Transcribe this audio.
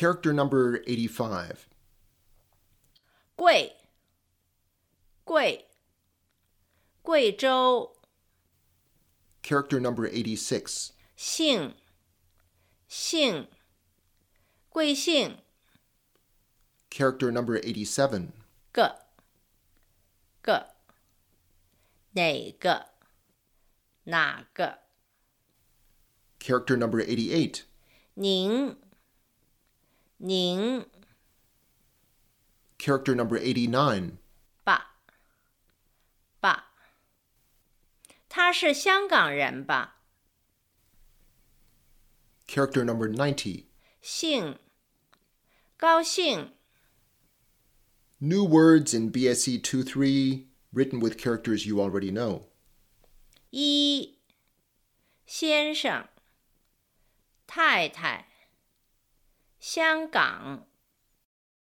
Character number 85. 贵，贵，贵州。 Character number 86. 姓，姓，贵姓。 Character number 87. 个，个，哪个，哪个。 Character number 88. 您，您。 Character number 89. 爸，爸。他是香港人吧？ Character number 90. 姓，高兴。 New words in BSC 2-3 written with characters you already know. 一，先生，太太，香港。